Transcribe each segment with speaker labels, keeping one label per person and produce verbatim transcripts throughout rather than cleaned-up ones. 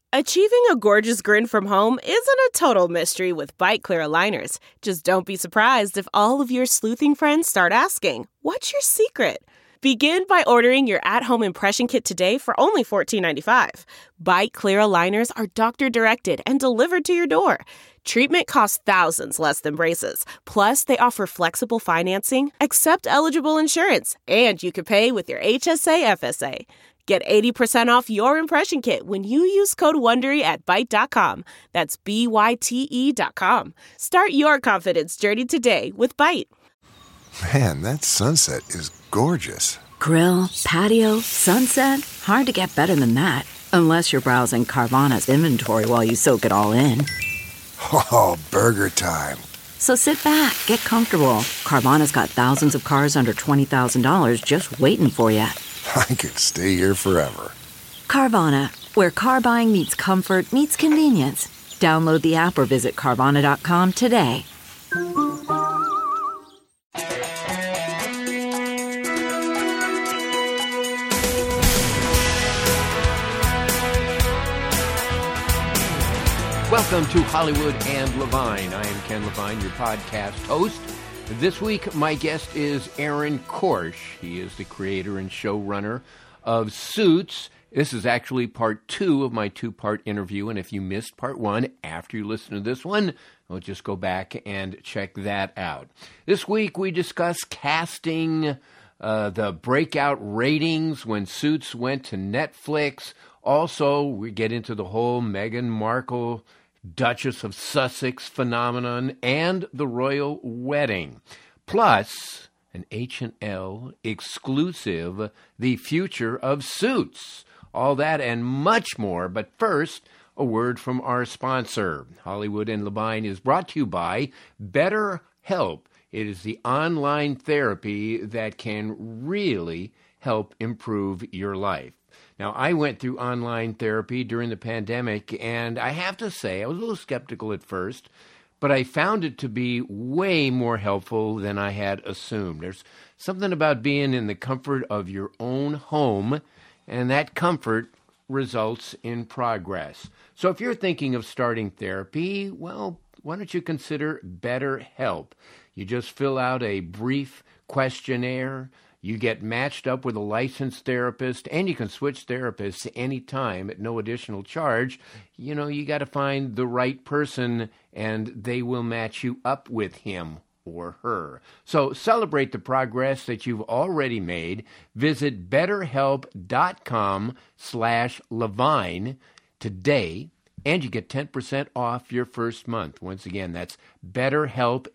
Speaker 1: Achieving a gorgeous grin from home isn't a total mystery with Byte Clear aligners. Just don't be surprised if all of your sleuthing friends start asking, "What's your secret?" Begin by ordering your at-home impression kit today for only fourteen ninety-five. Byte Clear aligners are doctor-directed and delivered to your door. Treatment costs thousands less than braces. Plus, they offer flexible financing, accept eligible insurance, and you can pay with your H S A F S A. Get eighty percent off your impression kit when you use code WONDERY at Byte dot com. That's B Y T E dot com. Start your confidence journey today with Byte.
Speaker 2: Man, that sunset is gorgeous.
Speaker 3: Grill, patio, sunset. Hard to get better than that. Unless you're browsing Carvana's inventory while you soak it all in.
Speaker 2: Oh, burger time.
Speaker 3: So sit back, get comfortable. Carvana's got thousands of cars under twenty thousand dollars just waiting for you.
Speaker 2: I could stay here forever.
Speaker 3: Carvana, where car buying meets comfort, meets convenience. Download the app or visit Carvana dot com today.
Speaker 4: Welcome to Hollywood and Levine. I am Ken Levine, your podcast host. This week, my guest is Aaron Korsh. He is the creator and showrunner of Suits. This is actually part two of my two-part interview, and if you missed part one, after you listen to this one, we'll just go back and check that out. This week, we discuss casting, uh, the breakout ratings when Suits went to Netflix. Also, we get into the whole Meghan Markle, Duchess of Sussex phenomenon, and the royal wedding. Plus, an H and L exclusive, the future of Suits. All that and much more. But first, a word from our sponsor. Hollywood and Levine is brought to you by BetterHelp. It is the online therapy that can really help improve your life. Now, I went through online therapy during the pandemic, and I have to say, I was a little skeptical at first, but I found it to be way more helpful than I had assumed. There's something about being in the comfort of your own home, and that comfort results in progress. So if you're thinking of starting therapy, well, why don't you consider BetterHelp? You just fill out a brief questionnaire. You get matched up with a licensed therapist, and you can switch therapists anytime at no additional charge. You know, you got to find the right person, and they will match you up with him or her. So celebrate the progress that you've already made. Visit betterhelp.com slash Levine today, and you get ten percent off your first month. Once again, that's betterhelp,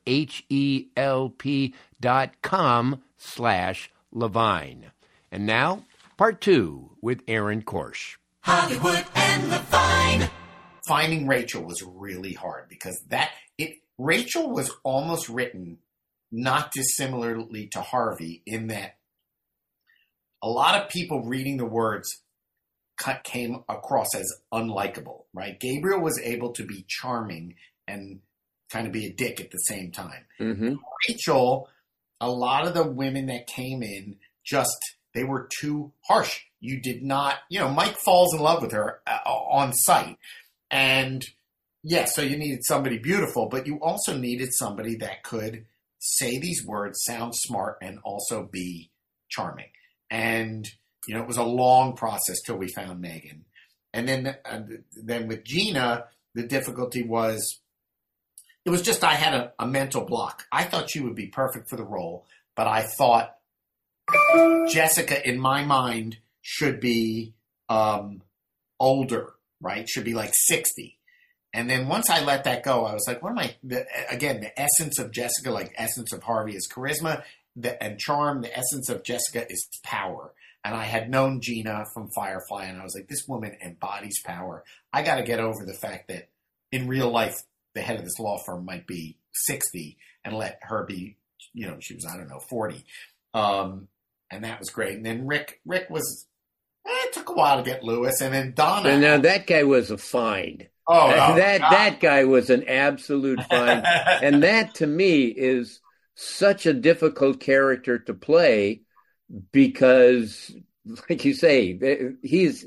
Speaker 4: H-E-L-P dot com slash Levine. And now, part two with Aaron Korsh.
Speaker 5: Hollywood and Levine. Finding Rachel was really hard because that it Rachel was almost written not dissimilarly to Harvey in that a lot of people reading the words came across as unlikable, right? Gabriel was able to be charming and kind of be a dick at the same time. Mm-hmm. Rachel, a lot of the women that came in just, they were too harsh. You did not, you know, Mike falls in love with her uh, on sight. And yeah, so you needed somebody beautiful, but you also needed somebody that could say these words, sound smart, and also be charming. And, you know, it was a long process till we found Megan. And then, uh, then with Gina, the difficulty was, it was just I had a, a mental block. I thought she would be perfect for the role, but I thought Jessica, in my mind, should be um, older, right? Should be like sixty. And then once I let that go, I was like, what am I? The, again, the essence of Jessica, like essence of Harvey is charisma the, and charm. The essence of Jessica is power. And I had known Gina from Firefly, and I was like, this woman embodies power. I got to get over the fact that in real life, the head of this law firm might be sixty and let her be, you know, she was, I don't know, forty. Um, and that was great. And then Rick, Rick was, eh, it took a while to get Lewis. And then Donna.
Speaker 4: And now that guy was a find.
Speaker 5: Oh,
Speaker 4: that,
Speaker 5: oh
Speaker 4: that,
Speaker 5: God.
Speaker 4: that guy was an absolute find. And that to me is such a difficult character to play because, like you say, he's,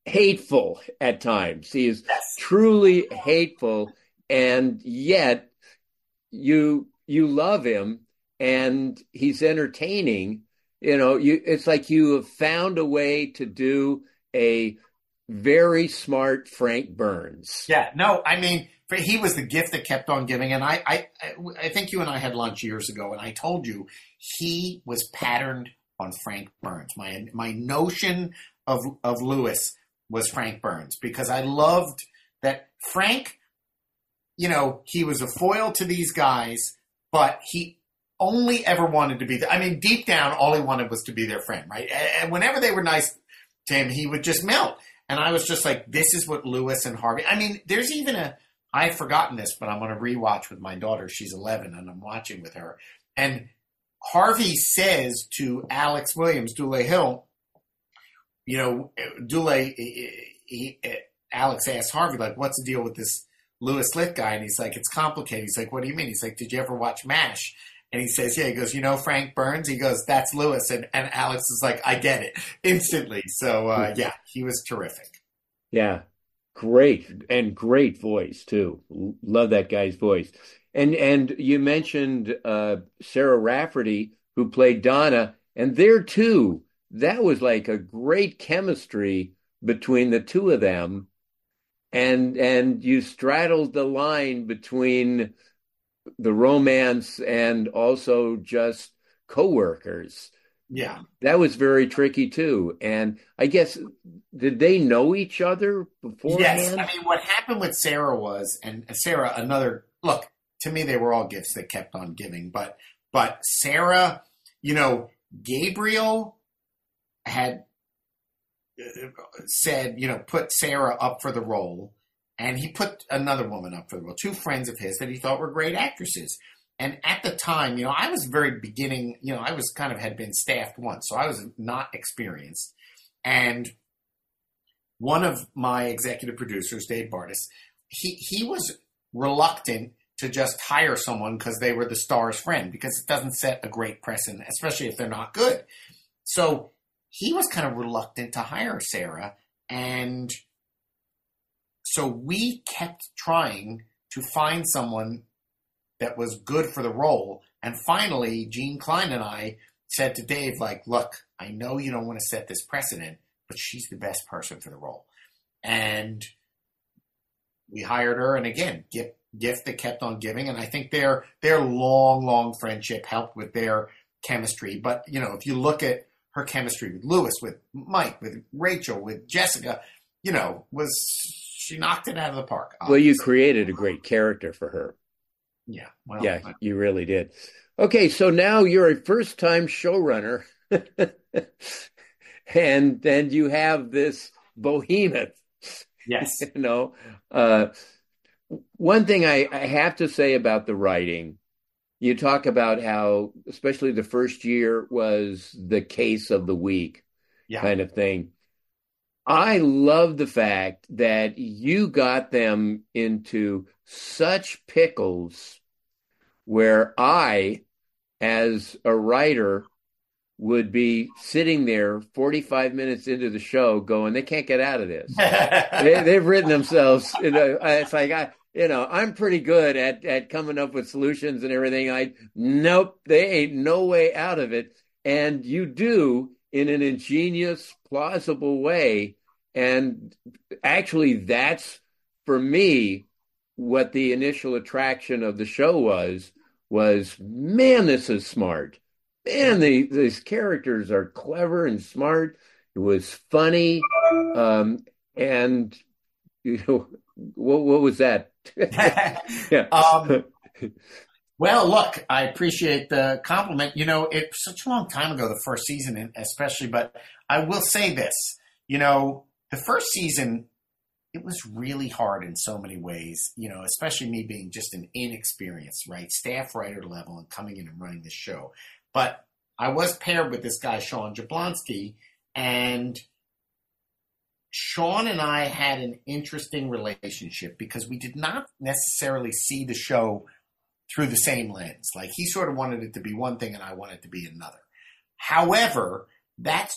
Speaker 4: hateful at times. He is
Speaker 5: Yes.
Speaker 4: truly hateful, and yet you you love him, and he's entertaining. You know, you it's like you have found a way to do a very smart Frank Burns.
Speaker 5: Yeah, no, I mean, for, he was the gift that kept on giving. And I, I, I think you and I had lunch years ago, and I told you he was patterned on Frank Burns. My my notion of of Lewis was Frank Burns, because I loved that Frank, you know, he was a foil to these guys, but he only ever wanted to be the, I mean, deep down, all he wanted was to be their friend, right? And whenever they were nice to him, he would just melt. And I was just like, this is what Lewis and Harvey, I mean, there's even a, I've forgotten this, but I'm going to rewatch with my daughter. She's eleven, and I'm watching with her. And Harvey says to Alex Williams, Dule Hill, you know, Dule, he, he, Alex asks Harvey, like, what's the deal with this Louis Litt guy? And he's like, it's complicated. He's like, what do you mean? He's like, did you ever watch MASH? And he says, yeah. He goes, you know Frank Burns? He goes, that's Lewis. And, and Alex is like, I get it instantly. So, uh, yeah, he was terrific.
Speaker 4: Yeah, great. And great voice, too. Love that guy's voice. And and you mentioned uh, Sarah Rafferty, who played Donna. And there, too, that was like a great chemistry between the two of them. And and you straddled the line between the romance and also just coworkers.
Speaker 5: Yeah.
Speaker 4: That was very tricky too. And I guess, did they know each other beforehand?
Speaker 5: Yes. I mean, what happened with Sarah was, and Sarah, another, look, to me, they were all gifts that kept on giving. But, but Sarah, you know, Gabriel had said, you know, put Sarah up for the role. And he put another woman up for the role, two friends of his that he thought were great actresses. And at the time, you know, I was very beginning, you know, I was kind of had been staffed once, so I was not experienced. And one of my executive producers, Dave Bartis, he, he was reluctant to just hire someone because they were the star's friend, because it doesn't set a great precedent, especially if they're not good. So he was kind of reluctant to hire Sarah. And so we kept trying to find someone that was good for the role. And finally, Gene Klein and I said to Dave, like, look, I know you don't want to set this precedent, but she's the best person for the role. And we hired her. And again, gift, gift that kept on giving. And I think their, their long, long friendship helped with their chemistry. But, you know, if you look at her chemistry with Lewis, with Mike, with Rachel, with Jessica, you know, was... she knocked it out of the park. Obviously.
Speaker 4: Well, you created a great character for her.
Speaker 5: Yeah. Well,
Speaker 4: yeah,
Speaker 5: I,
Speaker 4: you really did. Okay, so now you're a first-time showrunner, and and you have this behemoth.
Speaker 5: Yes.
Speaker 4: You know, uh, one thing I, I have to say about the writing, you talk about how, especially the first year, was the case of the week,
Speaker 5: yeah.
Speaker 4: kind of thing. I love the fact that you got them into such pickles where I, as a writer, would be sitting there forty-five minutes into the show going, they can't get out of this. they, they've written themselves. You know, it's like, I, you know, I'm pretty good at, at coming up with solutions and everything. I, nope, they ain't no way out of it. And you do, in an ingenious, plausible way. And actually, that's, for me, what the initial attraction of the show was, was, man, this is smart. Man, the, these characters are clever and smart. It was funny. Um, and, you know, what, what was that?
Speaker 5: yeah. um, well, look, I appreciate the compliment. You know, it's such a long time ago, the first season, especially, but I will say this, you know, the first season, it was really hard in so many ways, you know, especially me being just an inexperienced, right, staff writer level and coming in and running the show. But I was paired with this guy, Sean Jablonski, and Sean and I had an interesting relationship because we did not necessarily see the show through the same lens. Like, he sort of wanted it to be one thing and I wanted it to be another. However, that's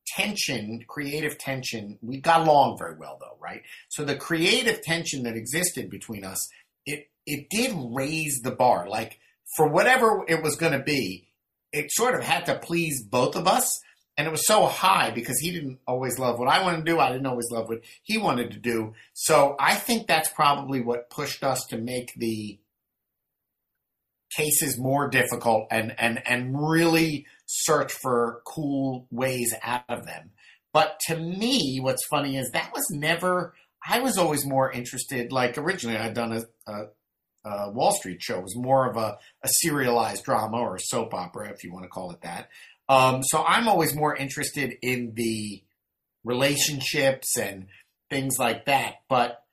Speaker 5: tension, creative tension, we got along very well though, right? So the creative tension that existed between us, it it did raise the bar. Like for whatever it was going to be, it sort of had to please both of us. And it was so high because he didn't always love what I wanted to do. I didn't always love what he wanted to do. So I think that's probably what pushed us to make the cases more difficult and, and, and really search for cool ways out of them. But to me, what's funny is that was never, I was always more interested, like originally I'd done a, a, a Wall Street show. It was more of a, a serialized drama or a soap opera, if you want to call it that. Um, so I'm always more interested in the relationships and things like that. But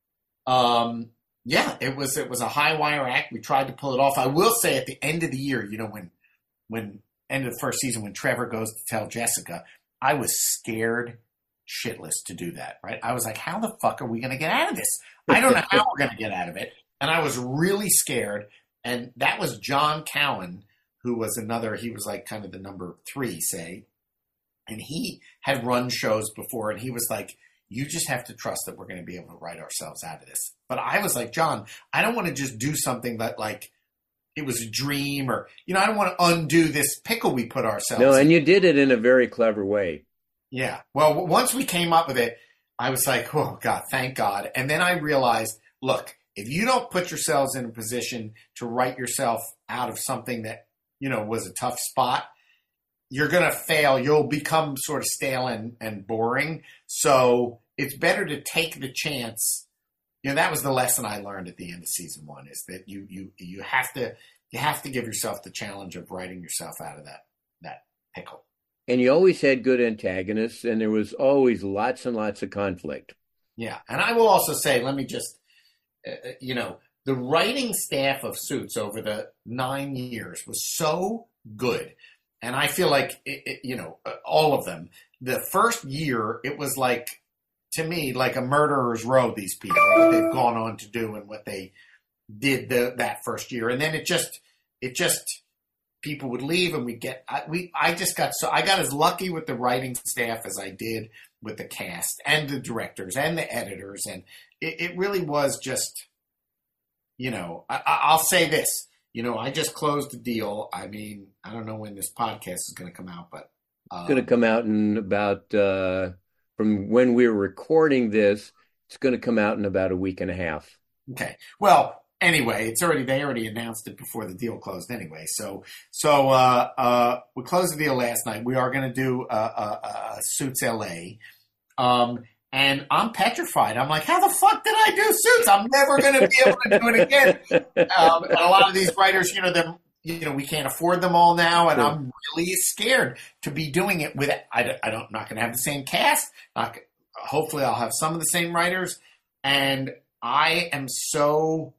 Speaker 5: um, yeah, it was it was a high wire act. We tried to pull it off. I will say at the end of the year, you know, when when end of the first season, when Trevor goes to tell Jessica, I was scared shitless to do that. Right? I was like, how the fuck are we going to get out of this? I don't know how we're going to get out of it. And I was really scared. And that was John Cowan, who was another, he was like kind of the number three, say. And he had run shows before, and he was like, you just have to trust that we're going to be able to write ourselves out of this. But I was like, John, I don't want to just do something that like it was a dream or, you know, I don't want to undo this pickle we put ourselves
Speaker 4: No,
Speaker 5: in.
Speaker 4: and you did it in a very clever way.
Speaker 5: Yeah. Well, once we came up with it, I was like, oh, God, thank God. And then I realized, look, if you don't put yourselves in a position to write yourself out of something that, you know, was a tough spot, you're going to fail. You'll become sort of stale and, and boring. So it's better to take the chance. You know, that was the lesson I learned at the end of season one is that you, you, you have to, you have to give yourself the challenge of writing yourself out of that, that pickle.
Speaker 4: And you always had good antagonists, and there was always lots and lots of conflict.
Speaker 5: Yeah. And I will also say, let me just, uh, you know, the writing staff of Suits over the nine years was so good. And I feel like, it, it, you know, all of them, the first year, it was like, to me, like a murderer's row, these people, what they've gone on to do and what they did the, that first year. And then it just, it just, people would leave and we get, I, we, I just got so, I got as lucky with the writing staff as I did with the cast and the directors and the editors. And it, it really was just, you know, I, I'll say this, you know, I just closed the deal. I mean, I don't know when this podcast is going to come out, but um,
Speaker 4: it's going to come out in about, uh, from when we're recording this, it's going to come out in about a week and a half.
Speaker 5: Okay. Well, anyway, it's already, they already announced it before the deal closed anyway. So, so, uh, uh, we closed the deal last night. We are going to do, uh, uh, uh, Suits L A. Um, And I'm petrified. I'm like, how the fuck did I do Suits? I'm never going to be able to do it again. Um, and a lot of these writers, you know, they're, you know, we can't afford them all now. And I'm really scared to be doing it with, I don't, I don't I'm not going to have the same cast. Not, hopefully I'll have some of the same writers. And I am so,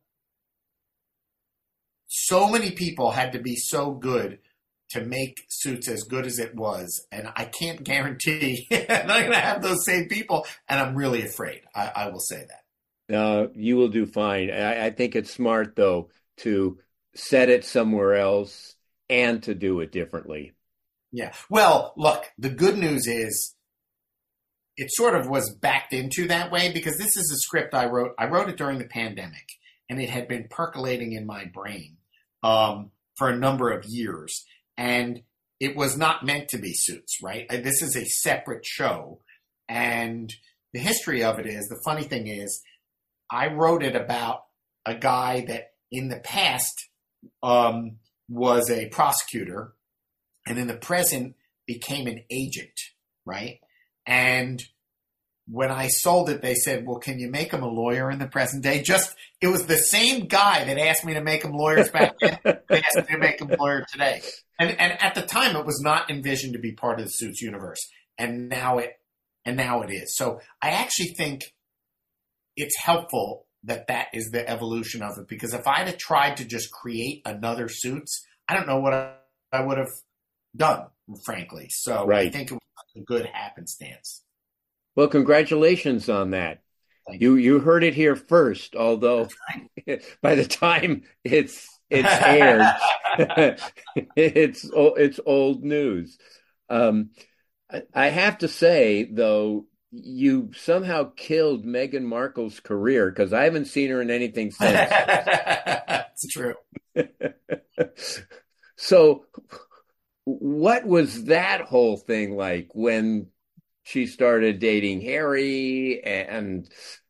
Speaker 5: so many people had to be so good to make Suits as good as it was. And I can't guarantee I'm not going to have those same people. And I'm really afraid. I, I will say that.
Speaker 4: Uh, you will do fine. I, I think it's smart, though, to set it somewhere else and to do it differently.
Speaker 5: Yeah. Well, look, the good news is it sort of was backed into that way because this is a script I wrote. I wrote it during the pandemic, and it had been percolating in my brain um, for a number of years. And it was not meant to be Suits, right? This is a separate show. And the history of it is, the funny thing is, I wrote it about a guy that in the past um, was a prosecutor and in the present became an agent, right? And when I sold it, they said, well, can you make him a lawyer in the present day? Just, it was the same guy that asked me to make him lawyers back then. They asked me to make him lawyer today. And, and at the time, it was not envisioned to be part of the Suits universe. And now it, and now it is. So I actually think it's helpful that that is the evolution of it. Because if I'd have tried to just create another Suits, I don't know what I, I would have done, frankly. So
Speaker 4: right.
Speaker 5: I think it was a good happenstance.
Speaker 4: Well, congratulations on that. Thank you. You you heard it here first, although by the time it's it's aired, it's it's old news. Um, I, I have to say, though, you somehow killed Meghan Markle's career because I haven't seen her in anything since.
Speaker 5: It's true.
Speaker 4: So, what was that whole thing like when she started dating Harry and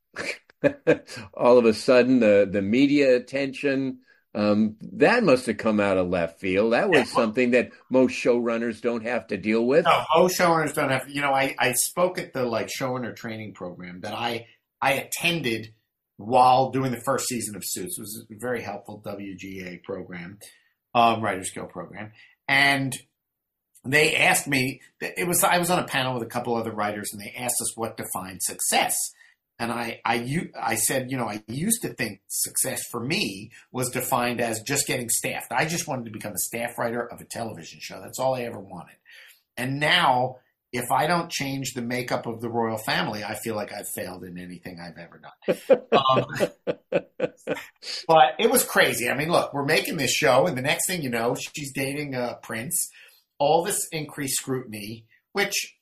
Speaker 4: all of a sudden the, the media attention? Um, that must have come out of left field. That was something that most showrunners don't have to deal with.
Speaker 5: No, most showrunners don't have. You know, I, I spoke at the like showrunner training program that I I attended while doing the first season of Suits. It was a very helpful W G A program, um, Writers Guild program, and they asked me. It was I was on a panel with a couple other writers, and they asked us what defines success. And I, I, I said, you know, I used to think success for me was defined as just getting staffed. I just wanted to become a staff writer of a television show. That's all I ever wanted. And now, if I don't change the makeup of the royal family, I feel like I've failed in anything I've ever done. Um, but it was crazy. I mean, look, we're making this show, and the next thing you know, she's dating a prince. All this increased scrutiny, which,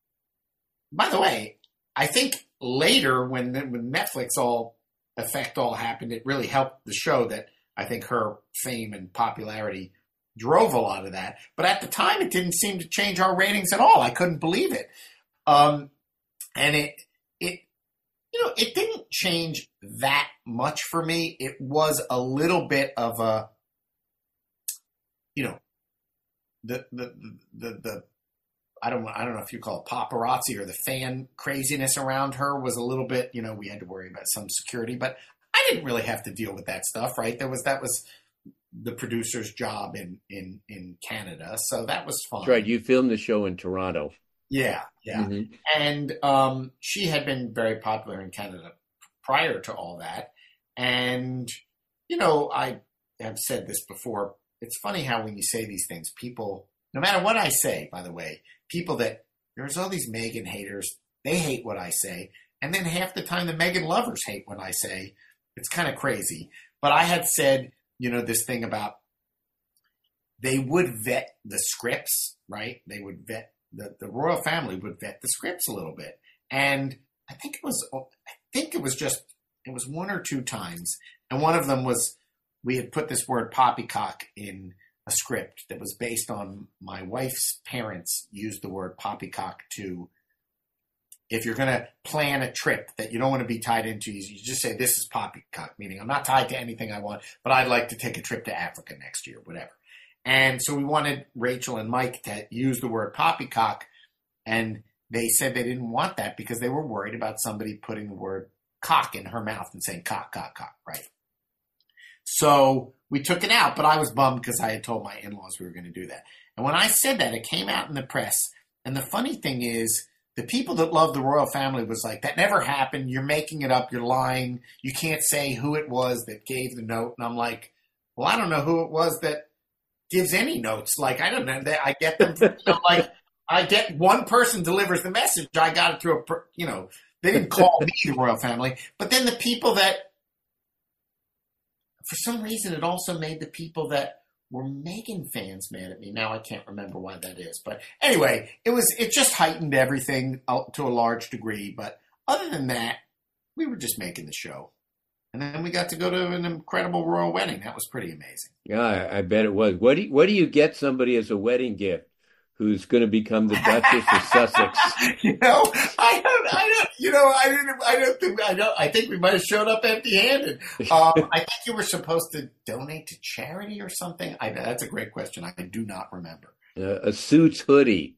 Speaker 5: by the way, I think later when, when Netflix all effect all happened, it really helped the show that I think her fame and popularity drove a lot of that. But at the time, it didn't seem to change our ratings at all. I couldn't believe it. Um, and it, it, you know, it didn't change that much for me. It was a little bit of a, you know, the, the, the, the, the I don't I don't know if you call it paparazzi or the fan craziness around her was a little bit, you know, we had to worry about some security, but I didn't really have to deal with that stuff, right? There was that was the producer's job in in, in Canada, so that was fun.
Speaker 4: That's right. You filmed the show in Toronto.
Speaker 5: Yeah, yeah. Mm-hmm. And um, she had been very popular in Canada prior to all that. And, you know, I have said this before. It's funny how when you say these things, people, no matter what I say, by the way, people that, there's all these Meghan haters, they hate what I say. And then half the time the Meghan lovers hate what I say. It's kind of crazy. But I had said, you know, this thing about they would vet the scripts, right? They would vet, the, the royal family would vet the scripts a little bit. And I think it was, I think it was just, it was one or two times. And one of them was, we had put this word poppycock in a script that was based on my wife's parents used the word poppycock to, if you're going to plan a trip that you don't want to be tied into, you just say, this is poppycock, meaning I'm not tied to anything I want, but I'd like to take a trip to Africa next year, whatever. And so we wanted Rachel and Mike to use the word poppycock, and they said they didn't want that because they were worried about somebody putting the word cock in her mouth and saying cock, cock, cock, right? So we took it out, but I was bummed because I had told my in-laws we were going to do that. And when I said that, it came out in the press. And the funny thing is, the people that love the royal family was like, that never happened. You're making it up. You're lying. You can't say who it was that gave the note. And I'm like, well, I don't know who it was that gives any notes. Like, I don't know. I get them, from, you know, like, I get one person delivers the message. I got it through a, you know, they didn't call me the royal family. But then the people that, for some reason, it also made the people that were Meghan fans mad at me. Now I can't remember why that is. But anyway, it was it just heightened everything to a large degree. But other than that, we were just making the show. And then we got to go to an incredible royal wedding. That was pretty amazing.
Speaker 4: Yeah, I bet it was. What do you, what do you get somebody as a wedding gift who's going to become the Duchess of Sussex?
Speaker 5: You know, I don't, I don't, you know, I didn't, I don't think, I don't, I think we might have showed up empty-handed. Um, I think you were supposed to donate to charity or something. I, that's a great question. I do not remember.
Speaker 4: Uh, a Suits hoodie.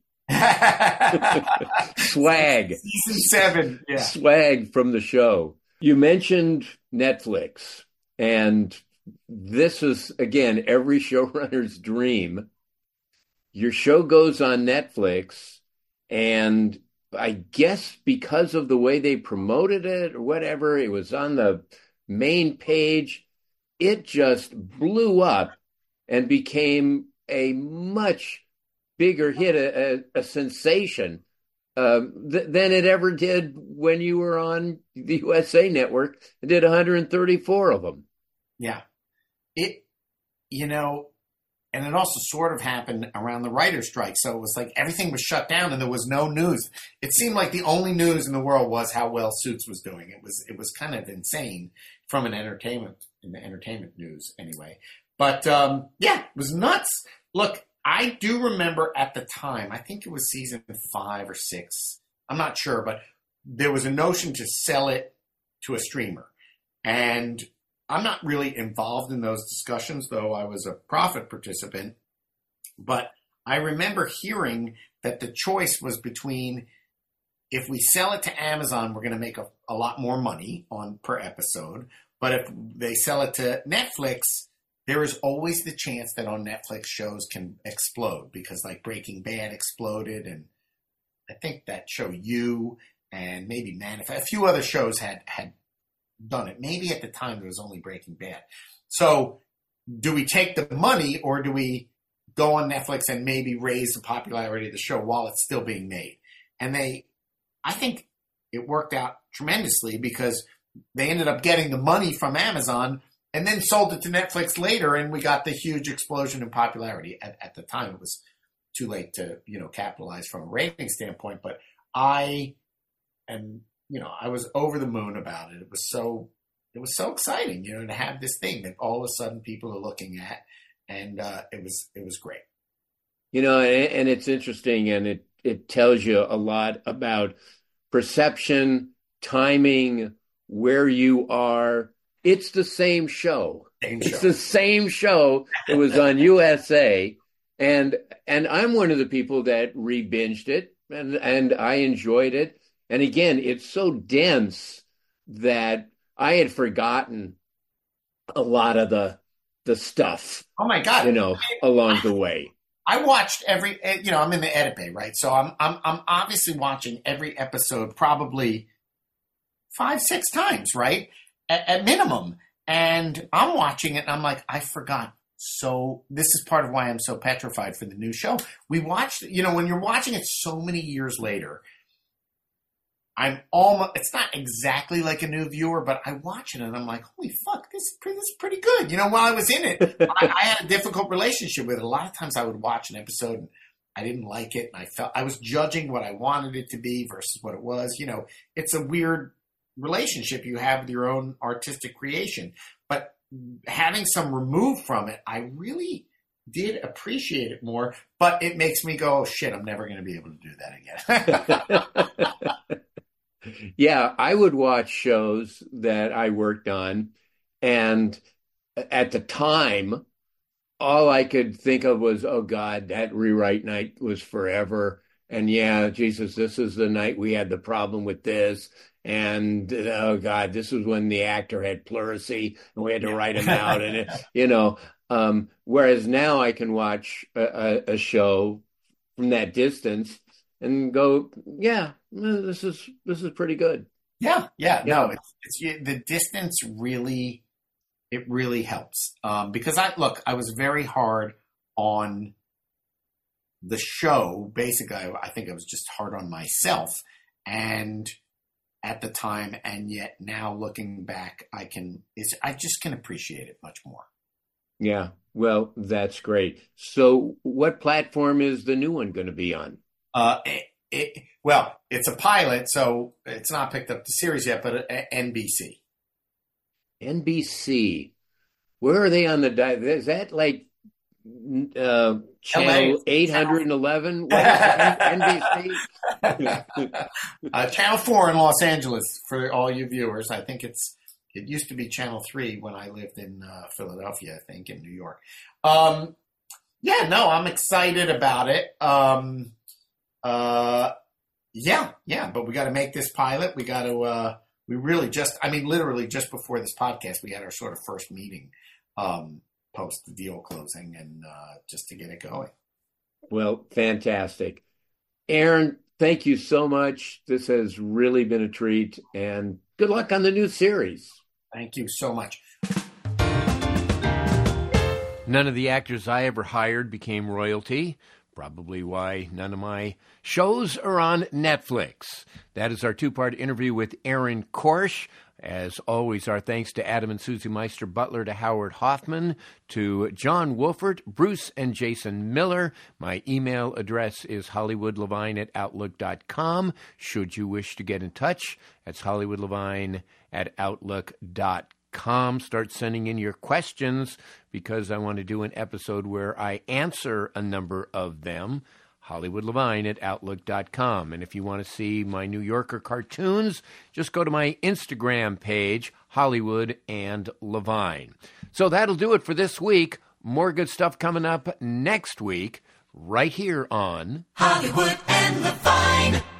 Speaker 4: Swag.
Speaker 5: Season seven. Yeah.
Speaker 4: Swag from the show. You mentioned Netflix, and this is, again, every showrunner's dream. Your show goes on Netflix, and I guess because of the way they promoted it or whatever, it was on the main page. It just blew up and became a much bigger hit, a, a, a sensation um, th- than it ever did when you were on the U S A Network and did one hundred thirty-four of them.
Speaker 5: Yeah. It, you know, and it also sort of happened around the writer's strike. So it was like everything was shut down and there was no news. It seemed like the only news in the world was how well Suits was doing. It was it was kind of insane from an entertainment in the entertainment news anyway. But um, yeah, it was nuts. Look, I do remember at the time, I think it was season five or six. I'm not sure, but there was a notion to sell it to a streamer. And I'm not really involved in those discussions, though I was a profit participant. But I remember hearing that the choice was between, if we sell it to Amazon, we're going to make a, a lot more money on per episode. But if they sell it to Netflix, there is always the chance that on Netflix shows can explode, because like Breaking Bad exploded, and I think that show You and maybe Manifest, a few other shows had had done it. Maybe at the time there was only Breaking Bad. So do we take the money, or do we go on Netflix and maybe raise the popularity of the show while it's still being made? And they, I think it worked out tremendously, because they ended up getting the money from Amazon and then sold it to Netflix later, and we got the huge explosion in popularity. At, at the time, it was too late to, you know, capitalize from a rating standpoint. But I am, you know, I was over the moon about it. It was so, it was so exciting, you know, to have this thing that all of a sudden people are looking at, and uh, it was, it was great.
Speaker 4: You know, and, and it's interesting, and it it tells you a lot about perception, timing, where you are. It's the same show.
Speaker 5: Same
Speaker 4: it's
Speaker 5: show.
Speaker 4: the same show. It was on U S A. And and I'm one of the people that re-binged it, and, and I enjoyed it. And again, it's so dense that I had forgotten a lot of the the stuff.
Speaker 5: Oh my God.
Speaker 4: You know, along the way.
Speaker 5: I watched every, you know, I'm in the edit bay, right? So I'm I'm I'm obviously watching every episode probably five, six times, right? At, at minimum. And I'm watching it and I'm like, I forgot. So this is part of why I'm so petrified for the new show. We watched, you know, when you're watching it so many years later, I'm almost, it's not exactly like a new viewer, but I watch it and I'm like, holy fuck, this is pretty, this is pretty good. You know, while I was in it, I, I had a difficult relationship with it. A lot of times I would watch an episode and I didn't like it, and I felt I was judging what I wanted it to be versus what it was. You know, it's a weird relationship you have with your own artistic creation. But having some removed from it, I really did appreciate it more. But it makes me go, oh, shit, I'm never going to be able to do that again.
Speaker 4: Yeah, I would watch shows that I worked on, and at the time, all I could think of was, oh, God, that rewrite night was forever. And yeah, Jesus, this is the night we had the problem with this. And, oh, God, this was when the actor had pleurisy and we had to write him out. And, it, you know, um, whereas now I can watch a, a, a show from that distance and go, yeah, this is this is pretty good.
Speaker 5: Yeah, yeah.
Speaker 4: Yeah.
Speaker 5: No, it's, it's the distance really, it really helps. Um, because I, look, I was very hard on the show. Basically, I, I think I was just hard on myself. And at the time, and yet now looking back, I can, it's, I just can appreciate it much more.
Speaker 4: Yeah, well, that's great. So what platform is the new one going to be on?
Speaker 5: Uh, it, it, well, it's a pilot, so it's not picked up the series yet, but uh, N B C.
Speaker 4: N B C. Where are they on the di- is that like uh, channel eight hundred eleven? What is that? N B C?
Speaker 5: uh, Channel four in Los Angeles for all you viewers. I think it's it used to be Channel three when I lived in uh, Philadelphia, I think, in New York. Um, yeah, no, I'm excited about it. Um, uh, yeah, yeah, but we got to make this pilot. We got to, uh, we really just, I mean, literally just before this podcast, we had our sort of first meeting um, post the deal closing, and uh, just to get it going.
Speaker 4: Well, fantastic. Aaron, thank you so much. This has really been a treat, and good luck on the new series.
Speaker 5: Thank you so much.
Speaker 4: None of the actors I ever hired became royalty. Probably why none of my shows are on Netflix. That is our two-part interview with Aaron Korsh. As always, our thanks to Adam and Susie Meister Butler, to Howard Hoffman, to John Wolfert, Bruce and Jason Miller. My email address is hollywoodlevine at outlook dot com. Should you wish to get in touch, that's hollywoodlevine at outlook dot com. Start sending in your questions, because I want to do an episode where I answer a number of them. hollywoodlevine at outlook dot com. And if you want to see my New Yorker cartoons, just go to my Instagram page, Hollywood and Levine. So that'll do it for this week. More good stuff coming up next week, right here on
Speaker 6: Hollywood and Levine.